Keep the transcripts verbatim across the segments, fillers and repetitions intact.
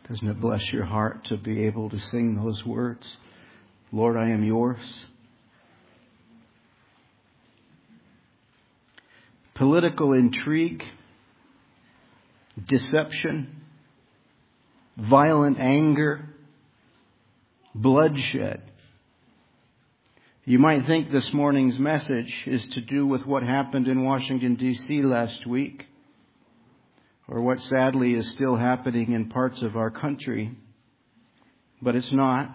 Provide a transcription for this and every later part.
Doesn't it bless your heart to be able to sing those words? Lord, I am yours. Political intrigue, deception, violent anger, bloodshed. You might think this morning's message is to do with what happened in Washington, D C last week, or what sadly is still happening in parts of our country, but it's not.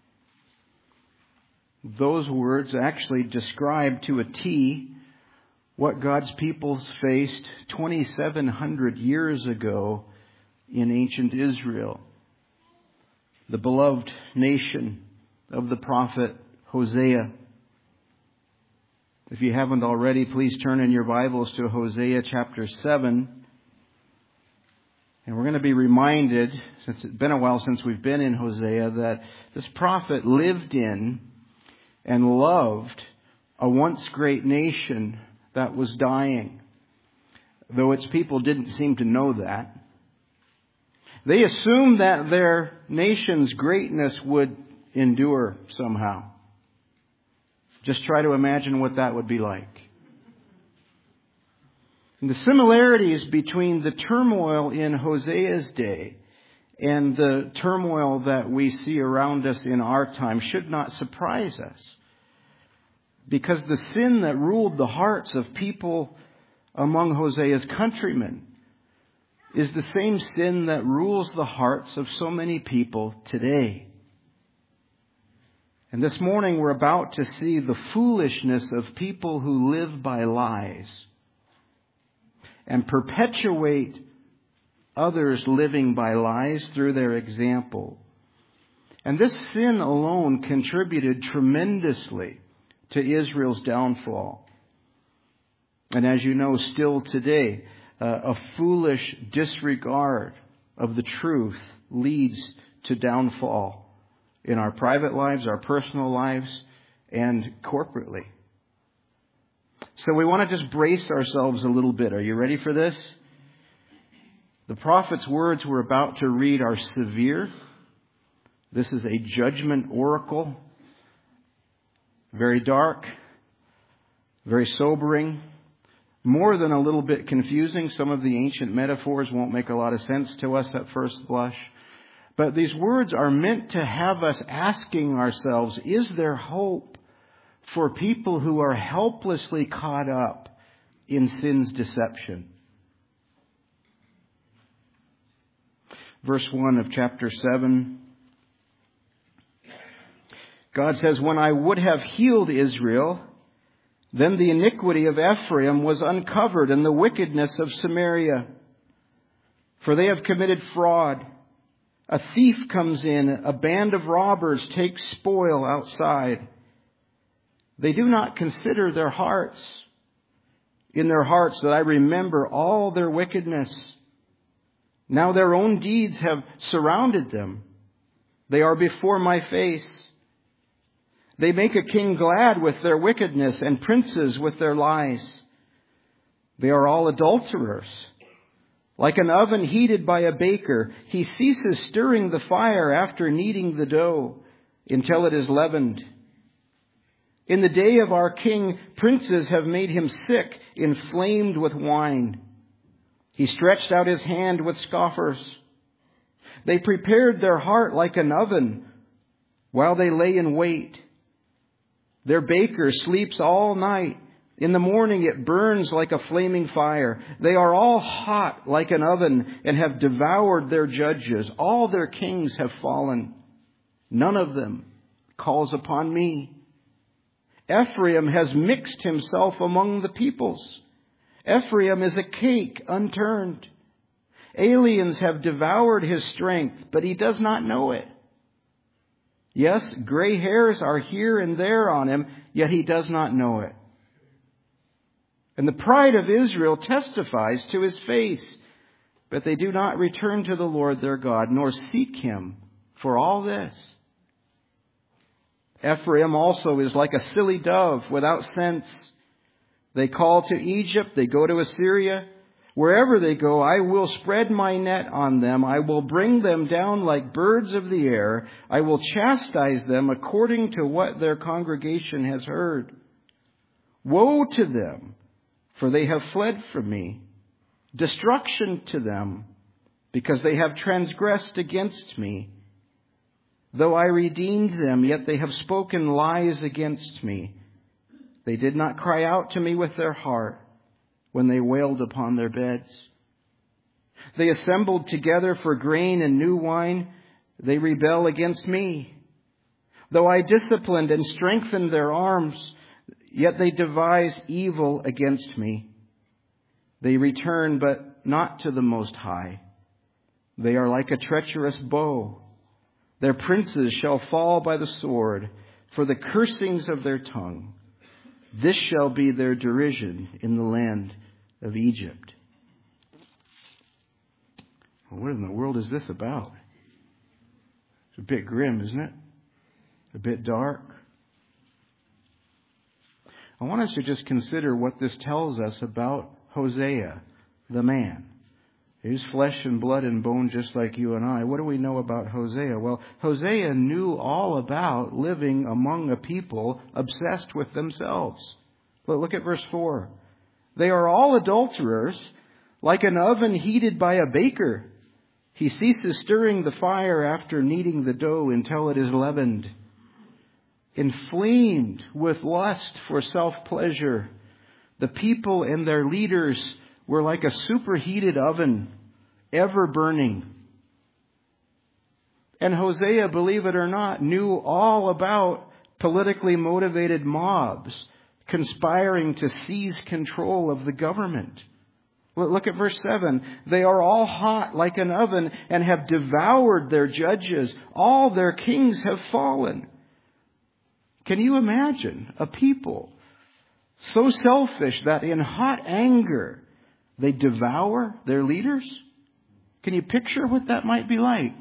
Those words actually describe to a T what God's peoples faced twenty-seven hundred years ago in ancient Israel, the beloved nation of the prophet Hosea. If you haven't already, please turn in your Bibles to Hosea chapter seven. And we're going to be reminded, since it's been a while since we've been in Hosea, that this prophet lived in and loved a once great nation that was dying, though its people didn't seem to know that. They assumed that their nation's greatness would endure somehow. Just try to imagine what that would be like. And the similarities between the turmoil in Hosea's day and the turmoil that we see around us in our time should not surprise us. Because the sin that ruled the hearts of people among Hosea's countrymen is the same sin that rules the hearts of so many people today. And this morning we're about to see the foolishness of people who live by lies and perpetuate others living by lies through their example. And this sin alone contributed tremendously to Israel's downfall. And as you know, still today, uh, a foolish disregard of the truth leads to downfall in our private lives, our personal lives, and corporately. So we want to just brace ourselves a little bit. Are you ready for this? The prophet's words we're about to read are severe. This is a judgment oracle. Very dark, very sobering, more than a little bit confusing. Some of the ancient metaphors won't make a lot of sense to us at first blush. But these words are meant to have us asking ourselves, is there hope for people who are helplessly caught up in sin's deception? Verse one of chapter seven. God says, when I would have healed Israel, then the iniquity of Ephraim was uncovered and the wickedness of Samaria. For they have committed fraud. A thief comes in, a band of robbers takes spoil outside. They do not consider their hearts. In their hearts that I remember all their wickedness. Now their own deeds have surrounded them. They are before my face. They make a king glad with their wickedness and princes with their lies. They are all adulterers. Like an oven heated by a baker, he ceases stirring the fire after kneading the dough until it is leavened. In the day of our king, princes have made him sick, inflamed with wine. He stretched out his hand with scoffers. They prepared their heart like an oven while they lay in wait. Their baker sleeps all night. In the morning it burns like a flaming fire. They are all hot like an oven and have devoured their judges. All their kings have fallen. None of them calls upon me. Ephraim has mixed himself among the peoples. Ephraim is a cake unturned. Aliens have devoured his strength, but he does not know it. Yes, gray hairs are here and there on him, yet he does not know it. And the pride of Israel testifies to his face, but they do not return to the Lord their God, nor seek him for all this. Ephraim also is like a silly dove without sense. They call to Egypt, they go to Assyria. Wherever they go, I will spread my net on them. I will bring them down like birds of the air. I will chastise them according to what their congregation has heard. Woe to them, for they have fled from me. Destruction to them, because they have transgressed against me. Though I redeemed them, yet they have spoken lies against me. They did not cry out to me with their heart when they wailed upon their beds. They assembled together for grain and new wine. They rebel against me. Though I disciplined and strengthened their arms, yet they devise evil against me. They return, but not to the Most High. They are like a treacherous bow. Their princes shall fall by the sword for the cursings of their tongue. This shall be their derision in the land of Egypt. Well, what in the world is this about? It's a bit grim, isn't it? A bit dark. I want us to just consider what this tells us about Hosea, the man. He's flesh and blood and bone just like you and I. What do we know about Hosea? Well, Hosea knew all about living among a people obsessed with themselves. But look at verse four. They are all adulterers, like an oven heated by a baker. He ceases stirring the fire after kneading the dough until it is leavened. Inflamed with lust for self-pleasure, the people and their leaders were like a superheated oven, ever burning. And Hosea, believe it or not, knew all about politically motivated mobs conspiring to seize control of the government. Look at verse seven. They are all hot like an oven and have devoured their judges. All their kings have fallen. Can you imagine a people so selfish that in hot anger they devour their leaders? Can you picture what that might be like?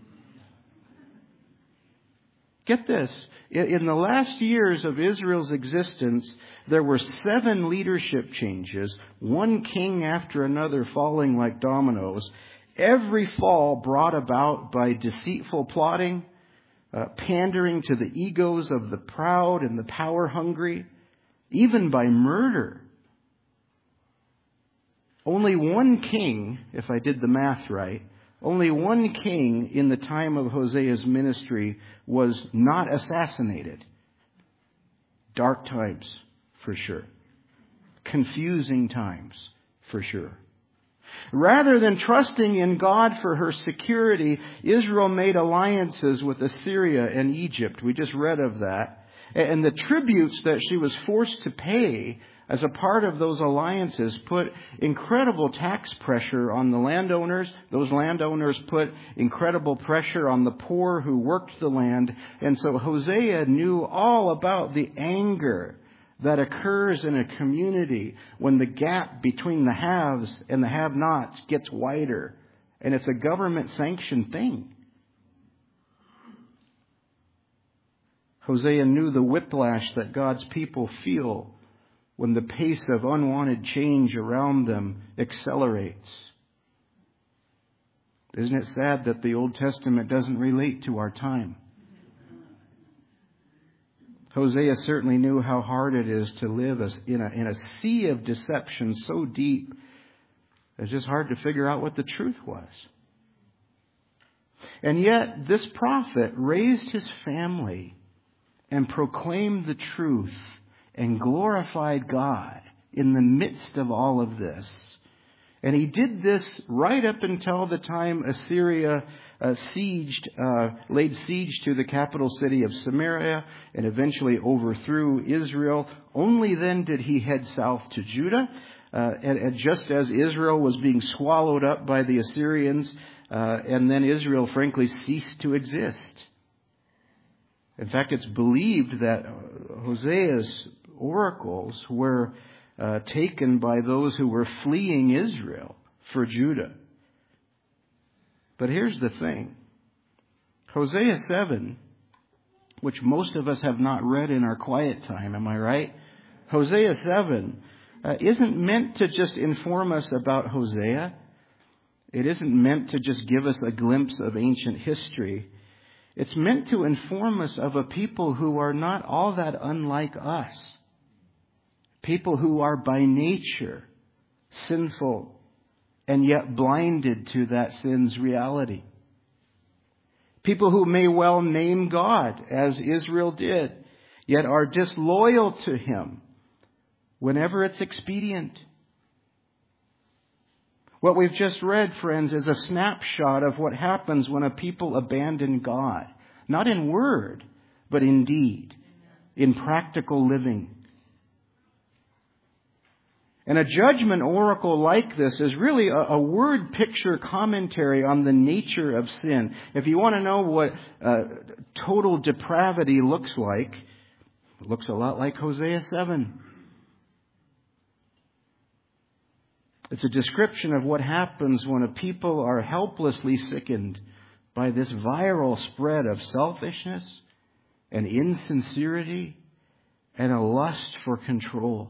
Get this. In the last years of Israel's existence, there were seven leadership changes, one king after another falling like dominoes. Every fall brought about by deceitful plotting, uh, pandering to the egos of the proud and the power-hungry, even by murder. Only one king, if I did the math right, only one king in the time of Hosea's ministry was not assassinated. Dark times, for sure. Confusing times, for sure. Rather than trusting in God for her security, Israel made alliances with Assyria and Egypt. We just read of that. And the tributes that she was forced to pay as a part of those alliances put incredible tax pressure on the landowners. Those landowners put incredible pressure on the poor who worked the land. And so Hosea knew all about the anger that occurs in a community when the gap between the haves and the have-nots gets wider. And it's a government-sanctioned thing. Hosea knew the whiplash that God's people feel when the pace of unwanted change around them accelerates. Isn't it sad that the Old Testament doesn't relate to our time? Hosea certainly knew how hard it is to live in a, in a sea of deception so deep, it's just hard to figure out what the truth was. And yet, this prophet raised his family and proclaimed the truth and glorified God in the midst of all of this. And he did this right up until the time Assyria uh, sieged, uh, laid siege to the capital city of Samaria and eventually overthrew Israel. Only then did he head south to Judah. Uh, and, and just as Israel was being swallowed up by the Assyrians, uh, and then Israel frankly ceased to exist. In fact, it's believed that Hosea's oracles were uh, taken by those who were fleeing Israel for Judah. But here's the thing. Hosea seven, which most of us have not read in our quiet time, am I right? Hosea seven uh, isn't meant to just inform us about Hosea. It isn't meant to just give us a glimpse of ancient history. It's meant to inform us of a people who are not all that unlike us. People who are by nature sinful and yet blinded to that sin's reality. People who may well name God, as Israel did, yet are disloyal to Him whenever it's expedient. What we've just read, friends, is a snapshot of what happens when a people abandon God. Not in word, but in deed, in practical living. And a judgment oracle like this is really a, a word picture commentary on the nature of sin. If you want to know what uh, total depravity looks like, it looks a lot like Hosea seven. It's a description of what happens when a people are helplessly sickened by this viral spread of selfishness and insincerity and a lust for control.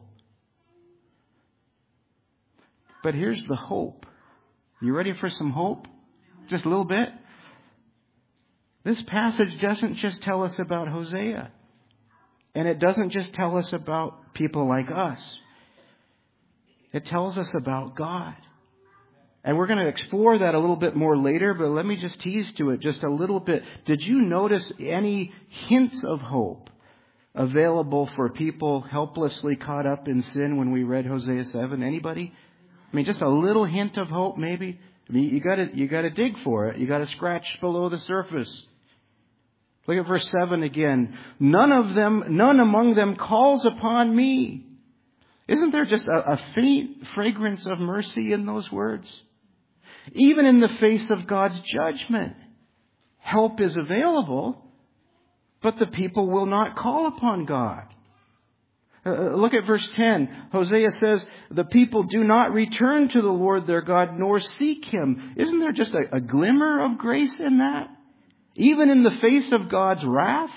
But here's the hope. You ready for some hope? Just a little bit? This passage doesn't just tell us about Hosea. And it doesn't just tell us about people like us. It tells us about God. And we're going to explore that a little bit more later, but let me just tease to it just a little bit. Did you notice any hints of hope available for people helplessly caught up in sin when we read Hosea seven? Anybody? I mean, just a little hint of hope, maybe. I mean, you got to you got to dig for it. You got to scratch below the surface. Look at verse seven again. None of them, none among them calls upon me. Isn't there just a, a faint fragrance of mercy in those words? Even in the face of God's judgment, help is available, but the people will not call upon God. Uh, look at verse ten. Hosea says, the people do not return to the Lord their God, nor seek Him. Isn't there just a, a glimmer of grace in that? Even in the face of God's wrath,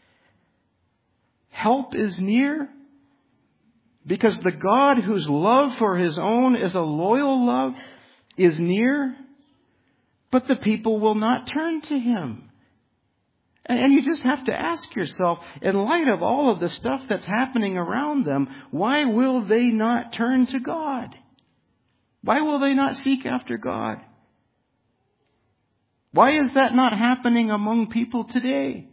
help is near. Because the God whose love for His own is a loyal love is near, but the people will not turn to Him. And you just have to ask yourself, in light of all of the stuff that's happening around them, why will they not turn to God? Why will they not seek after God? Why is that not happening among people today?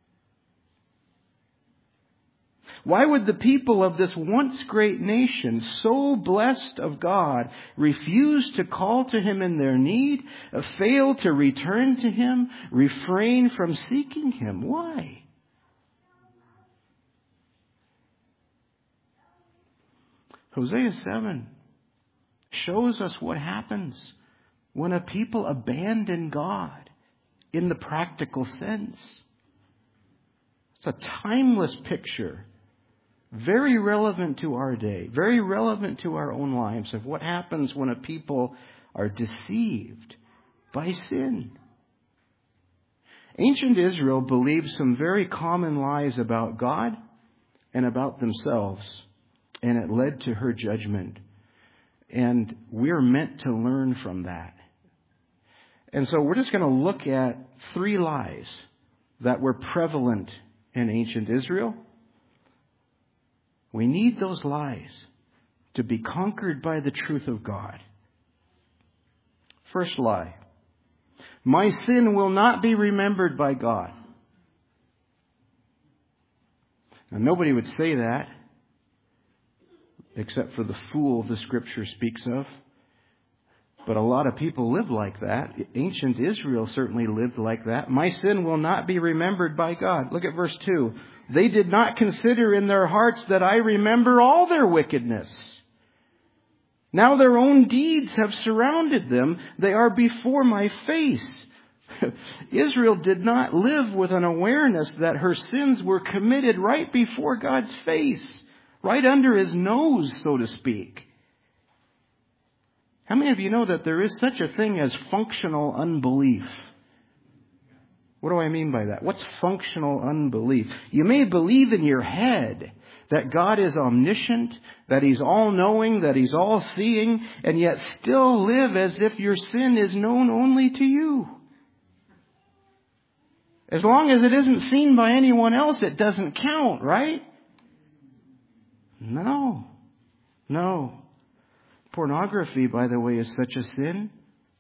Why would the people of this once great nation, so blessed of God, refuse to call to Him in their need, fail to return to Him, refrain from seeking Him? Why? Hosea seven shows us what happens when a people abandon God in the practical sense. It's a timeless picture. Very relevant to our day, very relevant to our own lives of what happens when a people are deceived by sin. Ancient Israel believed some very common lies about God and about themselves, and it led to her judgment. And we're meant to learn from that. And so we're just going to look at three lies that were prevalent in ancient Israel. We need those lies to be conquered by the truth of God. First lie. My sin will not be remembered by God. Now, nobody would say that, except for the fool the Scripture speaks of. But a lot of people live like that. Ancient Israel certainly lived like that. My sin will not be remembered by God. Look at verse two. They did not consider in their hearts that I remember all their wickedness. Now their own deeds have surrounded them. They are before my face. Israel did not live with an awareness that her sins were committed right before God's face, right under His nose, so to speak. How many of you know that there is such a thing as functional unbelief? What do I mean by that? What's functional unbelief? You may believe in your head that God is omniscient, that He's all-knowing, that He's all-seeing, and yet still live as if your sin is known only to you. As long as it isn't seen by anyone else, it doesn't count, right? No. No. Pornography, by the way, is such a sin.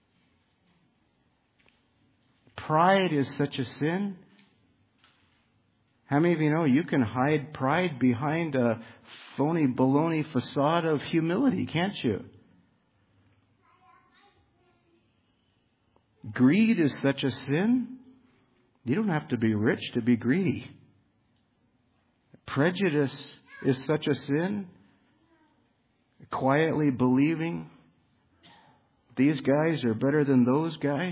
Pride is such a sin. How many of you know you can hide pride behind a phony baloney facade of humility, can't you? Greed is such a sin. You don't have to be rich to be greedy. Prejudice is such a sin. Quietly believing these guys are better than those guys.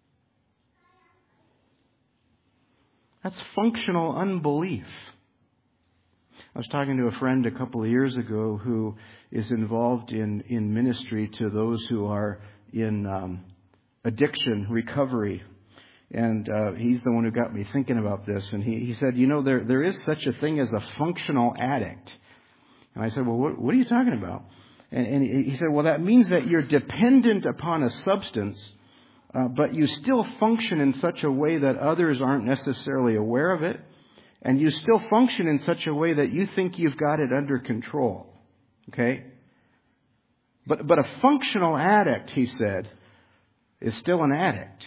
That's functional unbelief. I was talking to a friend a couple of years ago who is involved in, in ministry to those who are in um, addiction recovery. And uh, he's the one who got me thinking about this. And he, he said, you know, there there is such a thing as a functional addict. And I said, well, what, what are you talking about? And, and he said, well, that means that you're dependent upon a substance, uh, but you still function in such a way that others aren't necessarily aware of it. And you still function in such a way that you think you've got it under control. Okay? But, but a functional addict, he said, is still an addict.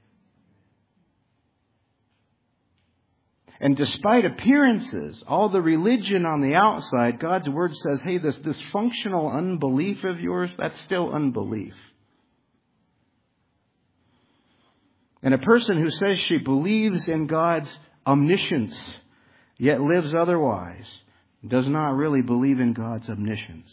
And despite appearances, all the religion on the outside, God's Word says, hey, this, this functional unbelief of yours, that's still unbelief. And a person who says she believes in God's omniscience, yet lives otherwise, does not really believe in God's omniscience.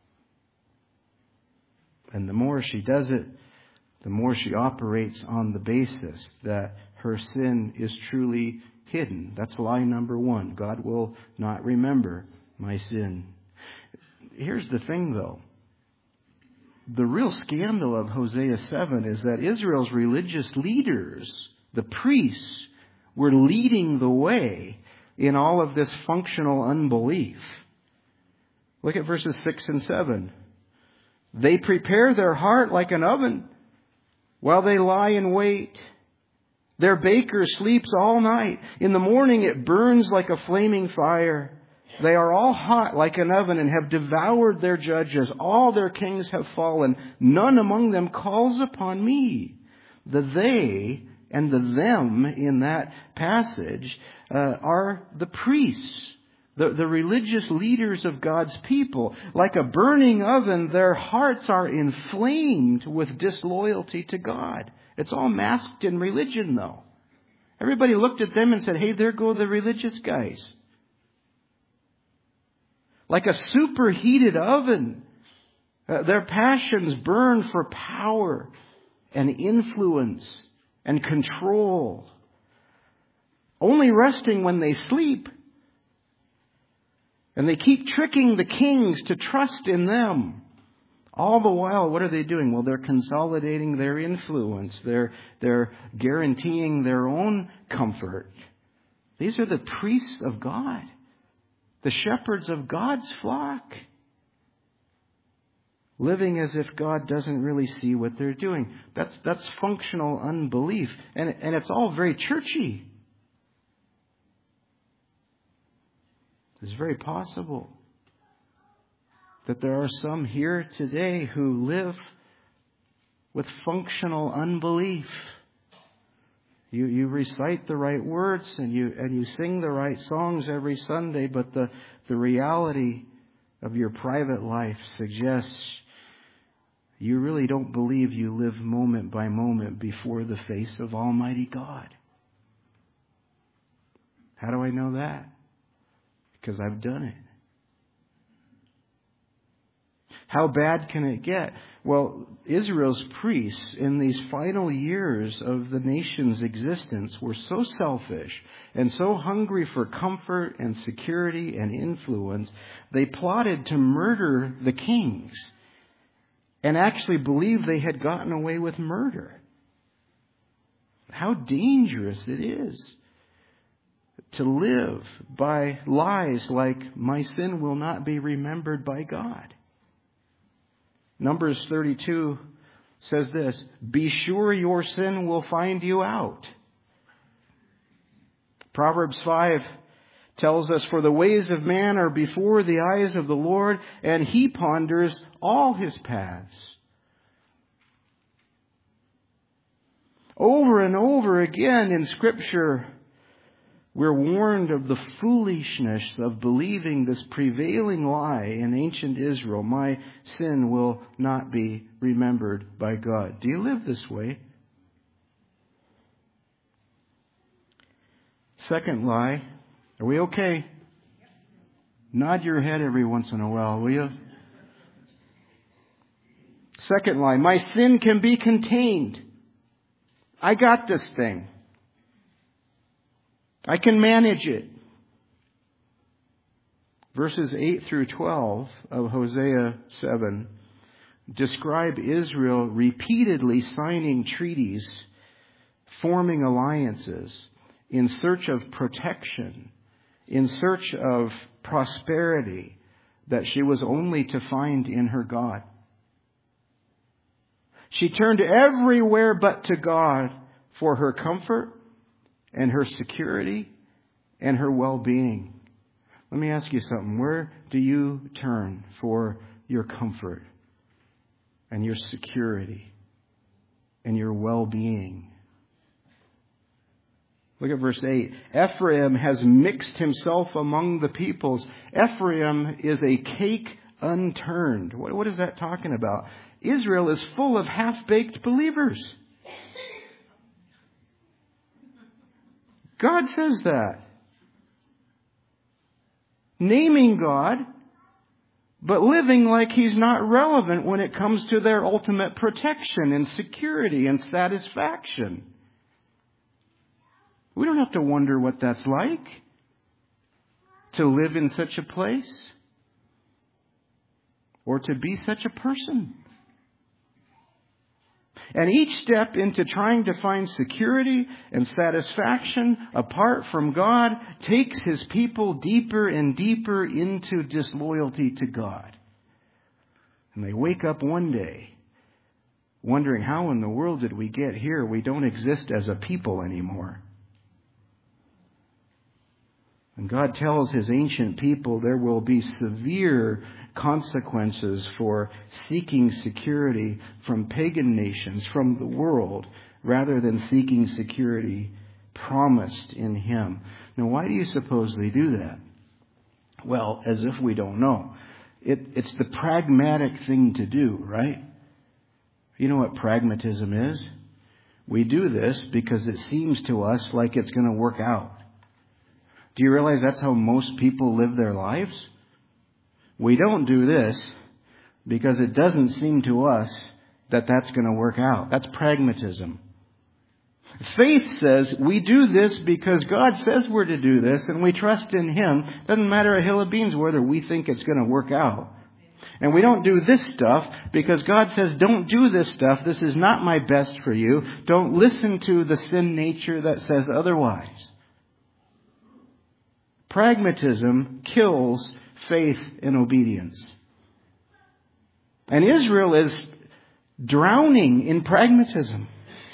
And the more she does it, the more she operates on the basis that her sin is truly hidden. That's lie number one. God will not remember my sin. Here's the thing, though. The real scandal of Hosea seven is that Israel's religious leaders, the priests, were leading the way in all of this functional unbelief. Look at verses six and seven. They prepare their heart like an oven while they lie in wait. Their baker sleeps all night. In the morning it burns like a flaming fire. They are all hot like an oven and have devoured their judges. All their kings have fallen. None among them calls upon me. The they and the them in that passage uh, are the priests, the, the religious leaders of God's people. Like a burning oven, their hearts are inflamed with disloyalty to God. It's all masked in religion, though. Everybody looked at them and said, hey, there go the religious guys. Like a superheated oven, uh, their passions burn for power and influence and control, only resting when they sleep. And they keep tricking the kings to trust in them. All the while, what are they doing? Well, they're consolidating their influence. They're, they're guaranteeing their own comfort. These are the priests of God, the shepherds of God's flock, living as if God doesn't really see what they're doing. That's, that's functional unbelief. And, and it's all very churchy. It's very possible that there are some here today who live with functional unbelief. You you recite the right words and you and you sing the right songs every Sunday, but the, the reality of your private life suggests you really don't believe you live moment by moment before the face of Almighty God. How do I know that? Because I've done it. How bad can it get? Well, Israel's priests in these final years of the nation's existence were so selfish and so hungry for comfort and security and influence, they plotted to murder the kings and actually believed they had gotten away with murder. How dangerous it is to live by lies like, my sin will not be remembered by God. Numbers thirty-two says this, be sure your sin will find you out. Proverbs five tells us, for the ways of man are before the eyes of the Lord, and He ponders all His paths. Over and over again in Scripture, we're warned of the foolishness of believing this prevailing lie in ancient Israel. My sin will not be remembered by God. Do you live this way? Second lie. Are we okay? Nod your head every once in a while, will you? Second lie. My sin can be contained. I got this thing. I can manage it. Verses eight through twelve of Hosea seven describe Israel repeatedly signing treaties, forming alliances in search of protection, in search of prosperity that she was only to find in her God. She turned everywhere but to God for her comfort and her security and her well-being. Let me ask you something. Where do you turn for your comfort and your security and your well-being? Look at verse eight. Ephraim has mixed himself among the peoples. Ephraim is a cake unturned. What, what is that talking about? Israel is full of half-baked believers. God says that. Naming God, but living like He's not relevant when it comes to their ultimate protection and security and satisfaction. We don't have to wonder what that's like to live in such a place or to be such a person. And each step into trying to find security and satisfaction apart from God takes His people deeper and deeper into disloyalty to God. And they wake up one day wondering, how in the world did we get here? We don't exist as a people anymore. And God tells His ancient people there will be severe consequences for seeking security from pagan nations, from the world, rather than seeking security promised in Him. Now, why do you suppose they do that? Well, as if we don't know. It, it's the pragmatic thing to do, right? You know what pragmatism is? We do this because it seems to us like it's going to work out. Do you realize that's how most people live their lives? We don't do this because it doesn't seem to us that that's going to work out. That's pragmatism. Faith says we do this because God says we're to do this and we trust in Him. Doesn't matter a hill of beans whether we think it's going to work out. And we don't do this stuff because God says, don't do this stuff. This is not my best for you. Don't listen to the sin nature that says otherwise. Pragmatism kills faith and obedience. And Israel is drowning in pragmatism.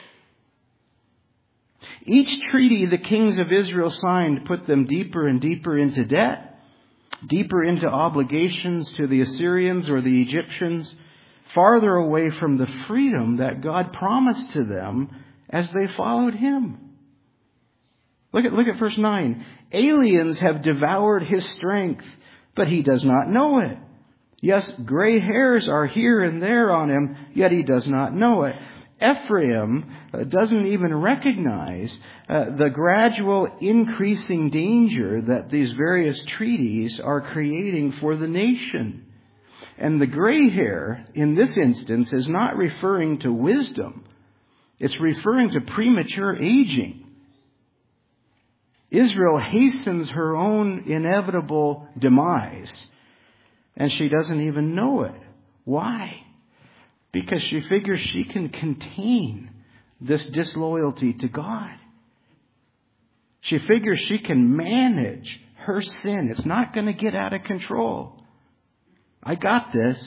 Each treaty the kings of Israel signed put them deeper and deeper into debt, deeper into obligations to the Assyrians or the Egyptians, farther away from the freedom that God promised to them as they followed Him. Look at, look at verse nine. Aliens have devoured his strength, but he does not know it. Yes, gray hairs are here and there on him, yet he does not know it. Ephraim doesn't even recognize uh, the gradual increasing danger that these various treaties are creating for the nation. And the gray hair, in this instance, is not referring to wisdom. It's referring to premature aging. Israel hastens her own inevitable demise, and she doesn't even know it. Why? Because she figures she can contain this disloyalty to God. She figures she can manage her sin. It's not going to get out of control. I got this.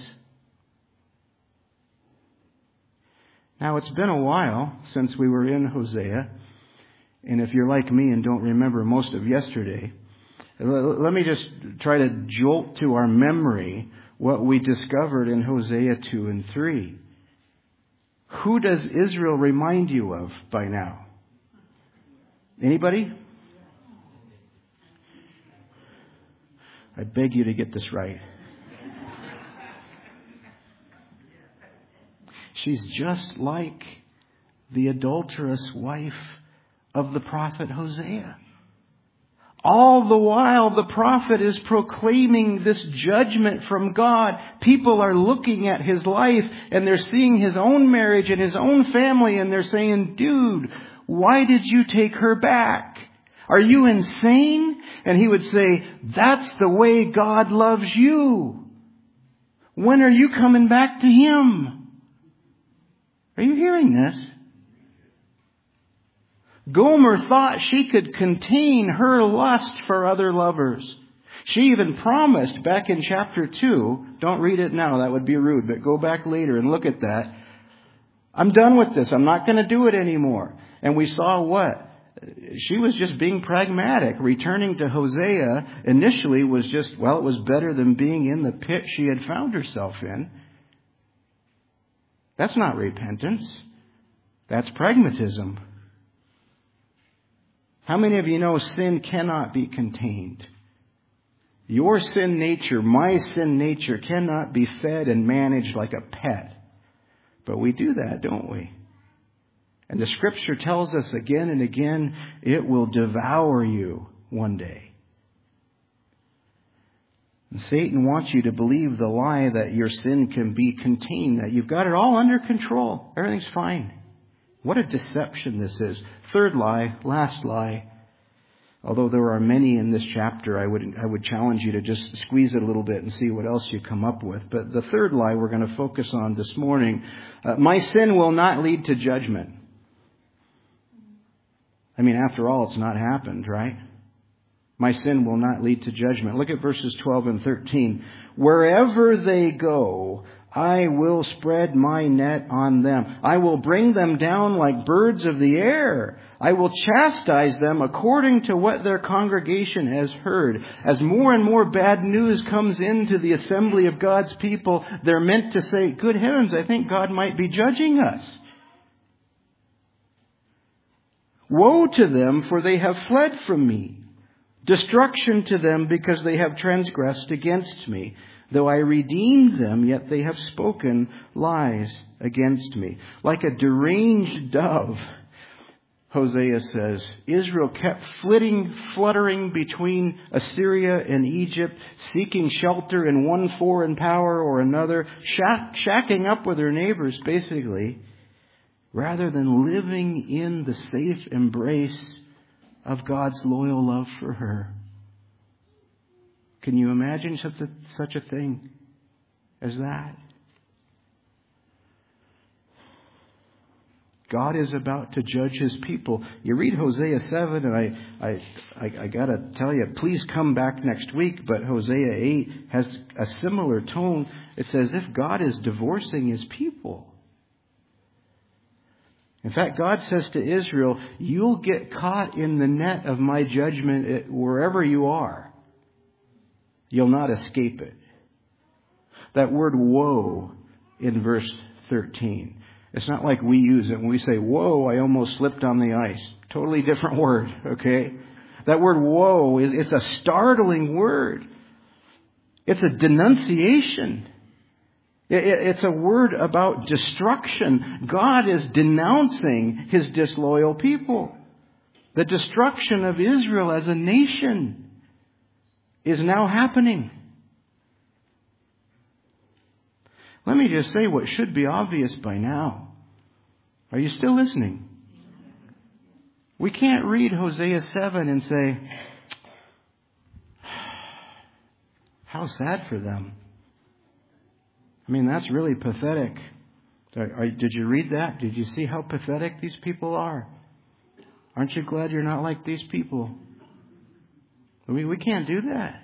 Now, it's been a while since we were in Hosea. And if you're like me and don't remember most of yesterday, let me just try to jolt to our memory what we discovered in Hosea two and three. Who does Israel remind you of by now? Anybody? I beg you to get this right. She's just like the adulterous wife of the prophet Hosea. All the while the prophet is proclaiming this judgment from God. People are looking at his life and they're seeing his own marriage and his own family and they're saying, dude, why did you take her back? Are you insane? And he would say, that's the way God loves you. When are you coming back to him? Are you hearing this? Gomer thought she could contain her lust for other lovers. She even promised back in chapter two, don't read it now, that would be rude, but go back later and look at that. I'm done with this. I'm not going to do it anymore. And we saw what? She was just being pragmatic. Returning to Hosea initially was just, well, it was better than being in the pit she had found herself in. That's not repentance. That's pragmatism. How many of you know sin cannot be contained? Your sin nature, my sin nature, cannot be fed and managed like a pet. But we do that, don't we? And the Scripture tells us again and again, it will devour you one day. And Satan wants you to believe the lie that your sin can be contained, that you've got it all under control. Everything's fine. What a deception this is. Third lie, last lie. Although there are many in this chapter, I would I would challenge you to just squeeze it a little bit and see what else you come up with. But the third lie we're going to focus on this morning, uh, my sin will not lead to judgment. I mean, after all, it's not happened, right? My sin will not lead to judgment. Look at verses twelve and thirteen. Wherever they go, I will spread my net on them. I will bring them down like birds of the air. I will chastise them according to what their congregation has heard. As more and more bad news comes into the assembly of God's people, they're meant to say, good heavens, I think God might be judging us. Woe to them, for they have fled from me. Destruction to them, because they have transgressed against me. Though I redeemed them, yet they have spoken lies against me. Like a deranged dove, Hosea says, Israel kept flitting, fluttering between Assyria and Egypt, seeking shelter in one foreign power or another, shack, shacking up with her neighbors, basically, rather than living in the safe embrace of God's loyal love for her. Can you imagine such a, such a thing as that? God is about to judge his people. You read Hosea seven, and I, I, I, I got to tell you, please come back next week. But Hosea eight has a similar tone. It's as if God is divorcing his people. In fact, God says to Israel, you'll get caught in the net of my judgment wherever you are. You'll not escape it. That word woe in verse thirteen. It's not like we use it when we say, whoa, I almost slipped on the ice. Totally different word, okay? That word woe, is it's a startling word. It's a denunciation. It's a word about destruction. God is denouncing his disloyal people. The destruction of Israel as a nation is now happening. Let me just say what should be obvious by now. Are you still listening? We can't read Hosea seven and say, how sad for them. I mean, that's really pathetic. Did you read that? Did you see how pathetic these people are? Aren't you glad you're not like these people? We, we can't do that.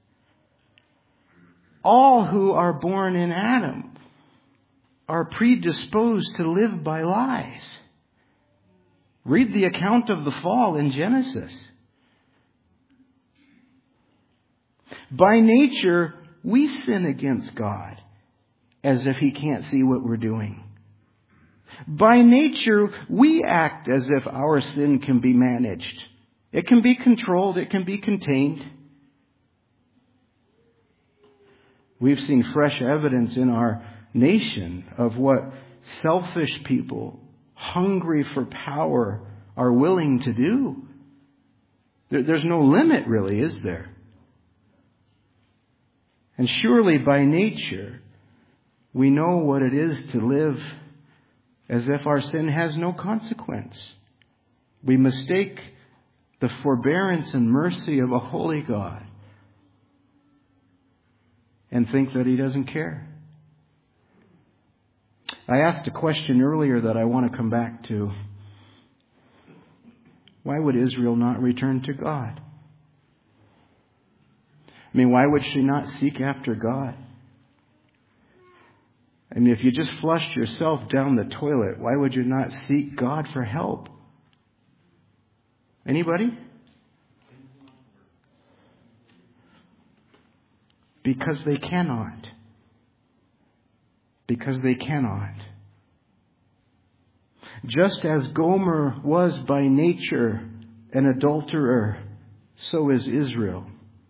All who are born in Adam are predisposed to live by lies. Read the account of the fall in Genesis. By nature, we sin against God as if He can't see what we're doing. By nature, we act as if our sin can be managed. It can be controlled. It can be contained. We've seen fresh evidence in our nation of what selfish people, hungry for power, are willing to do. There's no limit, really, is there? And surely by nature, we know what it is to live as if our sin has no consequence. We mistake the forbearance and mercy of a holy God and think that He doesn't care. I asked a question earlier that I want to come back to. Why would Israel not return to God? I mean, why would she not seek after God? I mean, if you just flushed yourself down the toilet, why would you not seek God for help? Anybody? Because they cannot. Because they cannot. Just as Gomer was by nature an adulterer, so is Israel.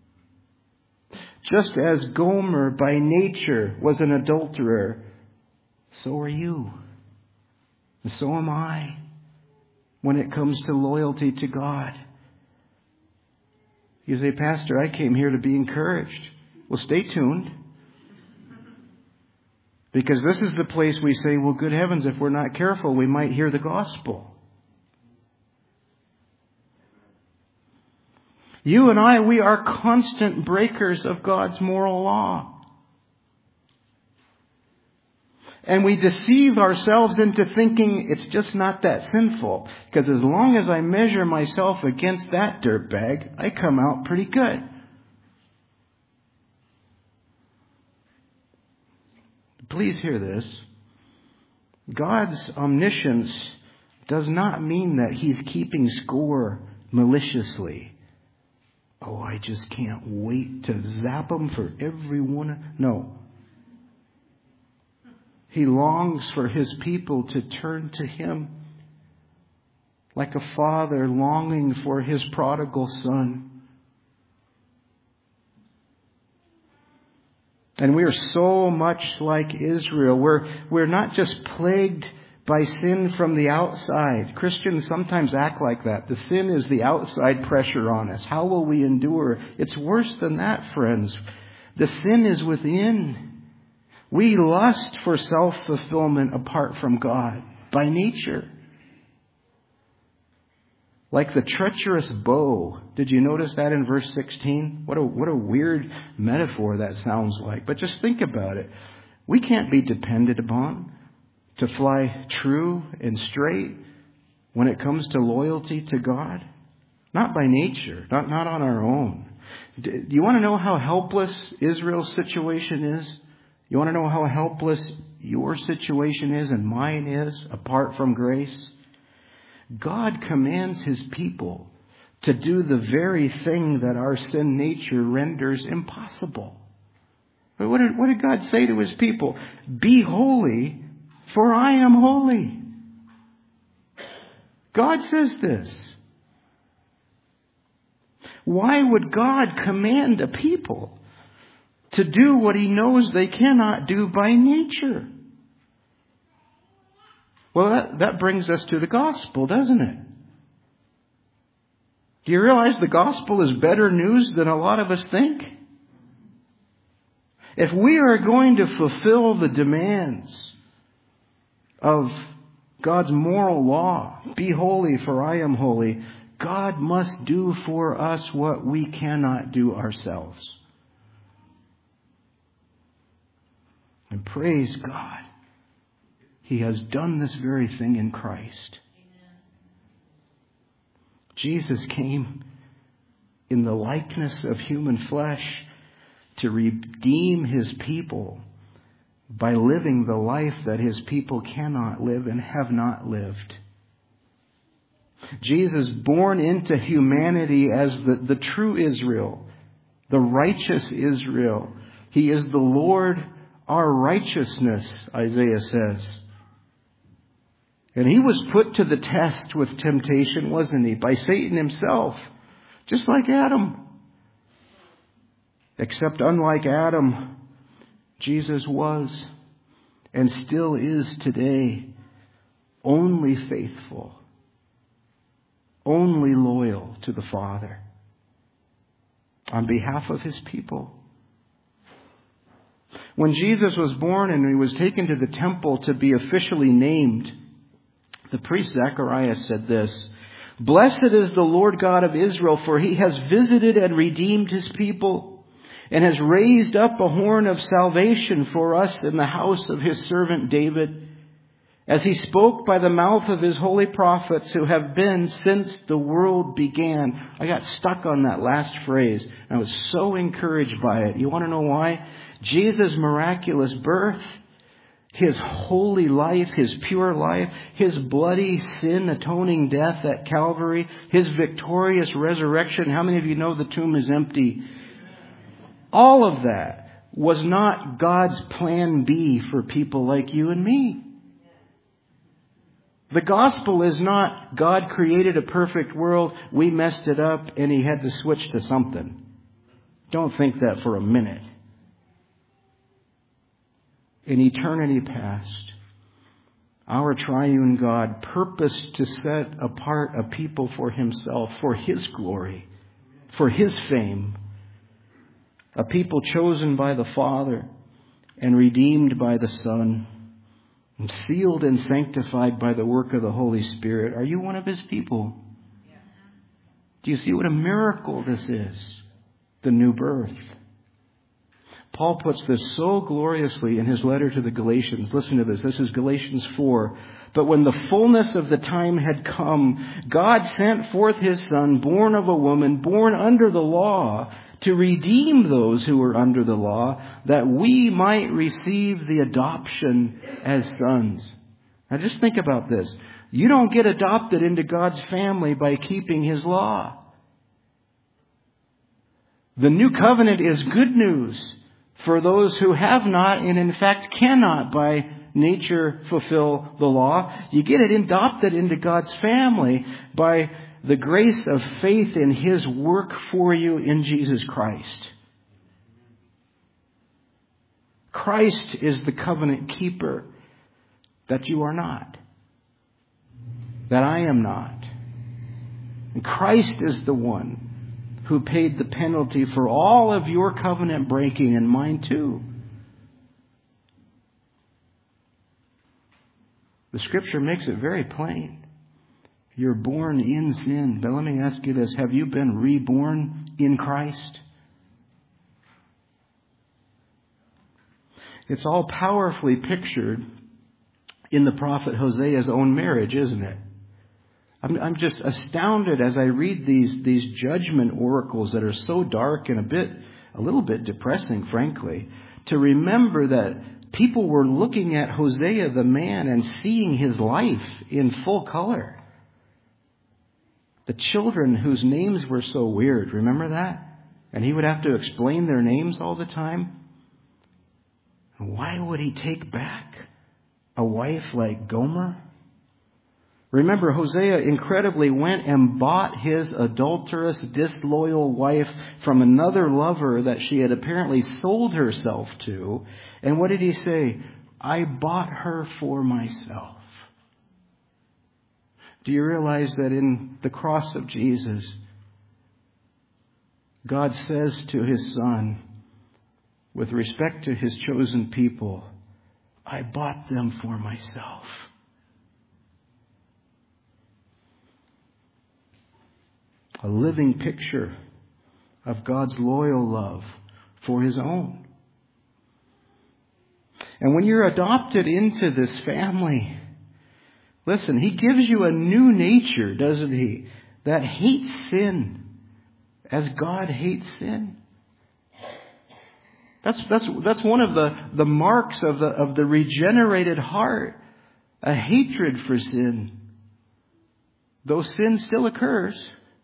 Just as Gomer by nature was an adulterer, so are you. And so am I when it comes to loyalty to God. You say, Pastor, I came here to be encouraged. Well, stay tuned. Because this is the place we say, well, good heavens, if we're not careful, we might hear the gospel. You and I, we are constant breakers of God's moral law. And we deceive ourselves into thinking it's just not that sinful. Because as long as I measure myself against that dirtbag, I come out pretty good. Please hear this. God's omniscience does not mean that He's keeping score maliciously. Oh, I just can't wait to zap them for every one. No. He longs for His people to turn to Him like a father longing for his prodigal son. And we are so much like Israel. We're, we're not just plagued by sin from the outside. Christians sometimes act like that. The sin is the outside pressure on us. How will we endure? It's worse than that, friends. The sin is within. We lust for self-fulfillment apart from God by nature. Like the treacherous bow. Did you notice that in verse sixteen? What a, what a weird metaphor that sounds like. But just think about it. We can't be depended upon to fly true and straight when it comes to loyalty to God. Not by nature. Not, not on our own. Do you want to know how helpless Israel's situation is? You want to know how helpless your situation is and mine is apart from grace? God commands His people to do the very thing that our sin nature renders impossible. But what did, what did God say to His people? Be holy, for I am holy. God says this. Why would God command a people to do what He knows they cannot do by nature? Well, that, that brings us to the gospel, doesn't it? Do you realize the gospel is better news than a lot of us think? If we are going to fulfill the demands of God's moral law, be holy for I am holy, God must do for us what we cannot do ourselves. And praise God, He has done this very thing in Christ. Jesus came in the likeness of human flesh to redeem his people by living the life that his people cannot live and have not lived. Jesus, born into humanity as the, the true Israel, the righteous Israel. He is the Lord, our righteousness, Isaiah says. And he was put to the test with temptation, wasn't he? By Satan himself, just like Adam. Except unlike Adam, Jesus was and still is today only faithful, only loyal to the Father on behalf of his people. When Jesus was born and he was taken to the temple to be officially named, the priest Zacharias said this, "Blessed is the Lord God of Israel, for he has visited and redeemed his people, and has raised up a horn of salvation for us in the house of his servant David, as he spoke by the mouth of his holy prophets who have been since the world began." I got stuck on that last phrase. I was so encouraged by it. You want to know why? Jesus' miraculous birth, his holy life, his pure life, his bloody sin-atoning death at Calvary, his victorious resurrection. How many of you know the tomb is empty? All of that was not God's plan B for people like you and me. The gospel is not God created a perfect world, we messed it up, and he had to switch to something. Don't think that for a minute. In eternity past, our triune God purposed to set apart a people for himself, for his glory, for his fame. A people chosen by the Father and redeemed by the Son, and sealed and sanctified by the work of the Holy Spirit. Are you one of his people? Yeah. Do you see what a miracle this is? The new birth. Paul puts this so gloriously in his letter to the Galatians. Listen to this. This is Galatians four. "But when the fullness of the time had come, God sent forth his Son, born of a woman, born under the law, to redeem those who were under the law, that we might receive the adoption as sons." Now just think about this. You don't get adopted into God's family by keeping his law. The new covenant is good news for those who have not and in fact cannot by nature fulfill the law. You get it adopted into God's family by the grace of faith in his work for you in Jesus Christ. Christ is the covenant keeper that you are not, that I am not. And Christ is the one who paid the penalty for all of your covenant breaking and mine too. The scripture makes it very plain. You're born in sin. But let me ask you this. Have you been reborn in Christ? It's all powerfully pictured in the prophet Hosea's own marriage, isn't it? I'm, I'm just astounded as I read these, these judgment oracles that are so dark and a bit, a little bit depressing, frankly, to remember that people were looking at Hosea the man and seeing his life in full color. The children whose names were so weird, remember that? And he would have to explain their names all the time. Why would he take back a wife like Gomer? Remember, Hosea incredibly went and bought his adulterous, disloyal wife from another lover that she had apparently sold herself to. And what did he say? I bought her for myself. Do you realize that in the cross of Jesus, God says to his Son, with respect to his chosen people, I bought them for myself. A living picture of God's loyal love for his own. And when you're adopted into this family, listen, he gives you a new nature, doesn't he? that hates sin as God hates sin. That's, that's, that's one of the, the marks of the, of the regenerated heart. A hatred for sin. Though sin still occurs.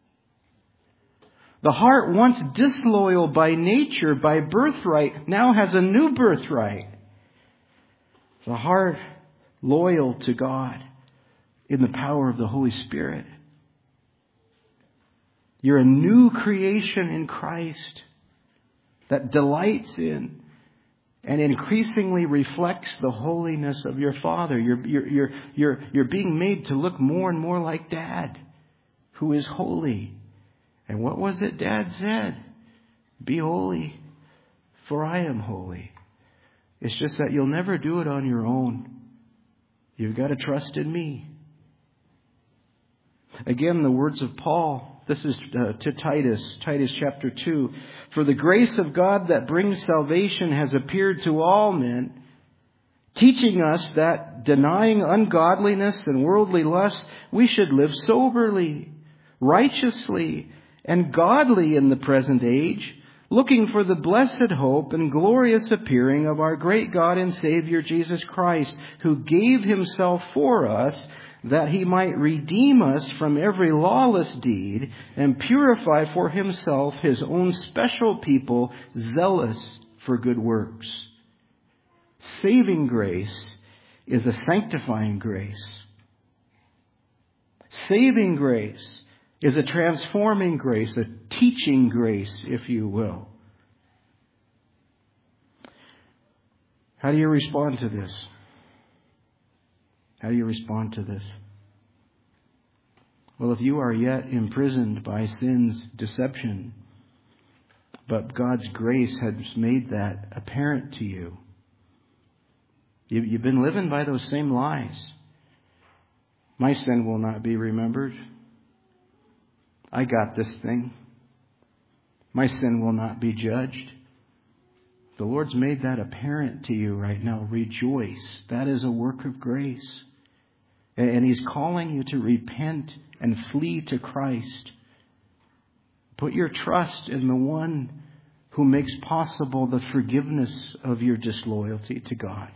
The heart, once disloyal by nature, by birthright, now has a new birthright. The heart loyal to God in the power of the Holy Spirit. You're a new creation in Christ that delights in and increasingly reflects the holiness of your Father. You're, you're, you're, you're, you're being made to look more and more like Dad, who is holy. And what was it Dad said? Be holy, for I am holy. It's just that you'll never do it on your own. You've got to trust in me. Again, the words of Paul. This is uh, to Titus, Titus chapter two. For the grace of God that brings salvation has appeared to all men, teaching us that denying ungodliness and worldly lust, we should live soberly, righteously, and godly in the present age, looking for the blessed hope and glorious appearing of our great God and Savior Jesus Christ, who gave himself for us, that he might redeem us from every lawless deed and purify for himself his own special people, zealous for good works. Saving grace is a sanctifying grace. Saving grace is a transforming grace, a teaching grace, if you will. How do you respond to this? How do you respond to this? Well, if you are yet imprisoned by sin's deception, but God's grace has made that apparent to you, you've been living by those same lies. My sin will not be remembered. I got this thing. My sin will not be judged. The Lord's made that apparent to you right now. Rejoice. That is a work of grace. And he's calling you to repent and flee to Christ. Put your trust in the one who makes possible the forgiveness of your disloyalty to God.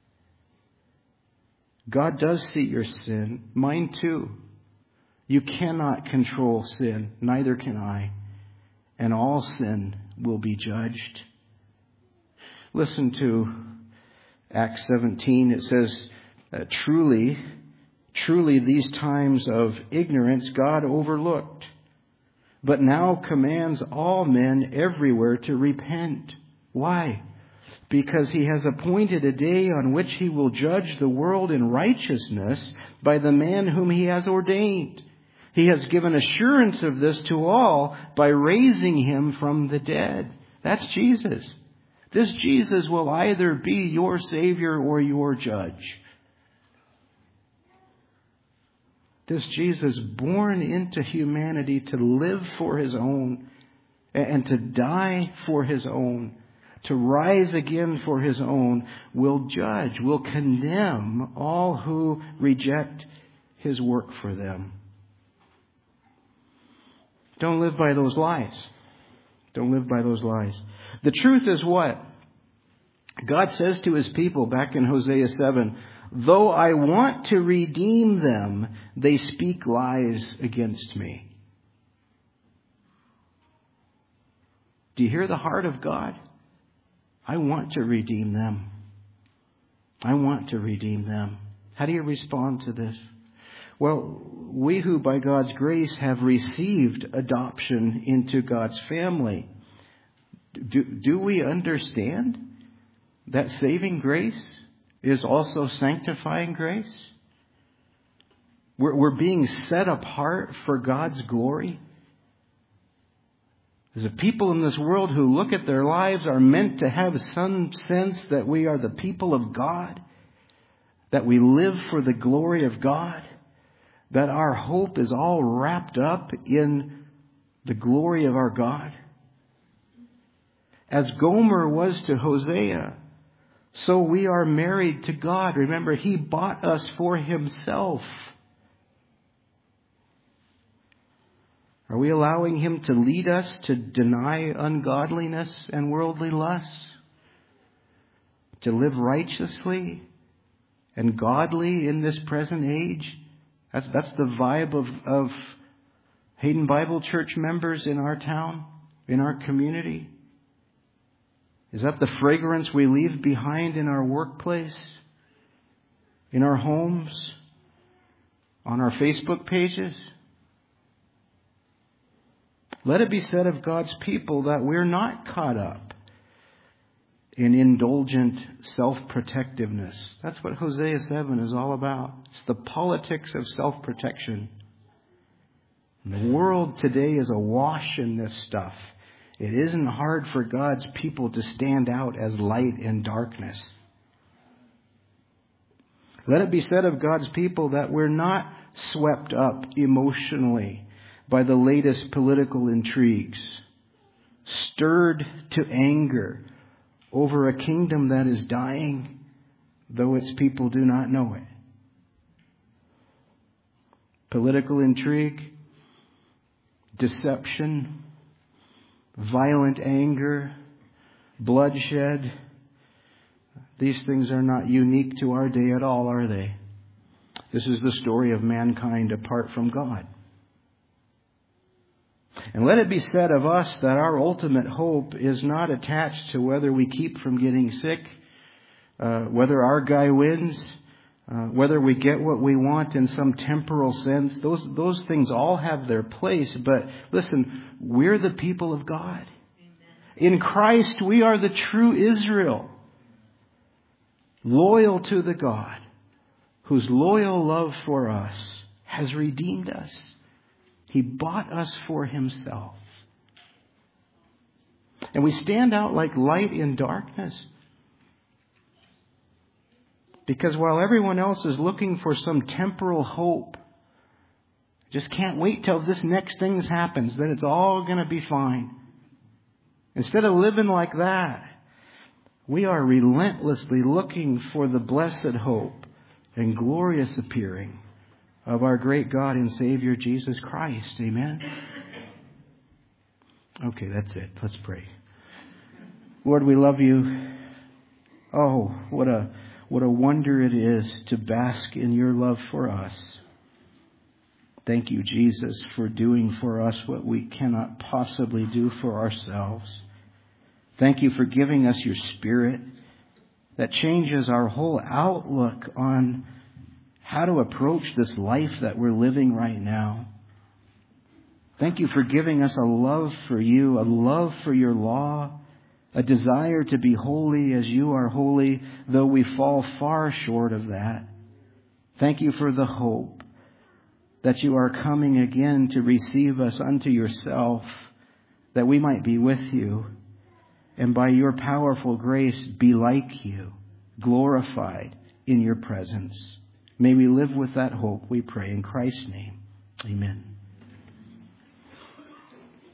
God does see your sin. Mine too. You cannot control sin. Neither can I. And all sin will be judged. Listen to Acts seventeen. It says, uh, truly, truly these times of ignorance God overlooked, but now commands all men everywhere to repent. Why? Because he has appointed a day on which he will judge the world in righteousness by the man whom he has ordained. He has given assurance of this to all by raising him from the dead. That's Jesus. This Jesus will either be your Savior or your judge. This Jesus, born into humanity to live for his own and to die for his own, to rise again for his own, will judge, will condemn all who reject his work for them. Don't live by those lies. Don't live by those lies. The truth is what? God says to his people back in Hosea seven, though I want to redeem them, they speak lies against me. Do you hear the heart of God? I want to redeem them. I want to redeem them. How do you respond to this? Well, we who by God's grace have received adoption into God's family, do, do we understand that saving grace is also sanctifying grace? We're, we're being set apart for God's glory. There's a people in this world who look at their lives are meant to have some sense that we are the people of God, that we live for the glory of God, that our hope is all wrapped up in the glory of our God. As Gomer was to Hosea, so we are married to God. Remember, he bought us for himself. Are we allowing Him to lead us to deny ungodliness and worldly lusts? To live righteously and godly in this present age? That's, that's the vibe of, of Hayden Bible Church members in our town, in our community. Is that the fragrance we leave behind in our workplace, in our homes, on our Facebook pages? Let it be said of God's people that we're not caught up in indulgent self-protectiveness. That's what Hosea seven is all about. It's the politics of self-protection. And the world today is awash in this stuff. It isn't hard for God's people to stand out as light in darkness. Let it be said of God's people that we're not swept up emotionally by the latest political intrigues, stirred to anger over a kingdom that is dying, though its people do not know it. Political intrigue, deception, violent anger, bloodshed. These things are not unique to our day at all, are they? This is the story of mankind apart from God. And let it be said of us that our ultimate hope is not attached to whether we keep from getting sick, uh, whether our guy wins, uh, whether we get what we want in some temporal sense. Those, those things all have their place. But listen, we're the people of God. Amen. In Christ, we are the true Israel, loyal to the God whose loyal love for us has redeemed us. He bought us for Himself. And we stand out like light in darkness. Because while everyone else is looking for some temporal hope, just can't wait till this next thing happens, then it's all going to be fine. Instead of living like that, we are relentlessly looking for the blessed hope and glorious appearing of our great God and Savior, Jesus Christ. Amen? Okay, that's it. Let's pray. Lord, we love You. Oh, what a, what a wonder it is to bask in Your love for us. Thank You, Jesus, for doing for us what we cannot possibly do for ourselves. Thank You for giving us Your Spirit that changes our whole outlook on how to approach this life that we're living right now. Thank You for giving us a love for You, a love for Your law, a desire to be holy as You are holy, though we fall far short of that. Thank You for the hope that You are coming again to receive us unto Yourself, that we might be with You, and by Your powerful grace be like You, glorified in Your presence. May we live with that hope, we pray in Christ's name. Amen.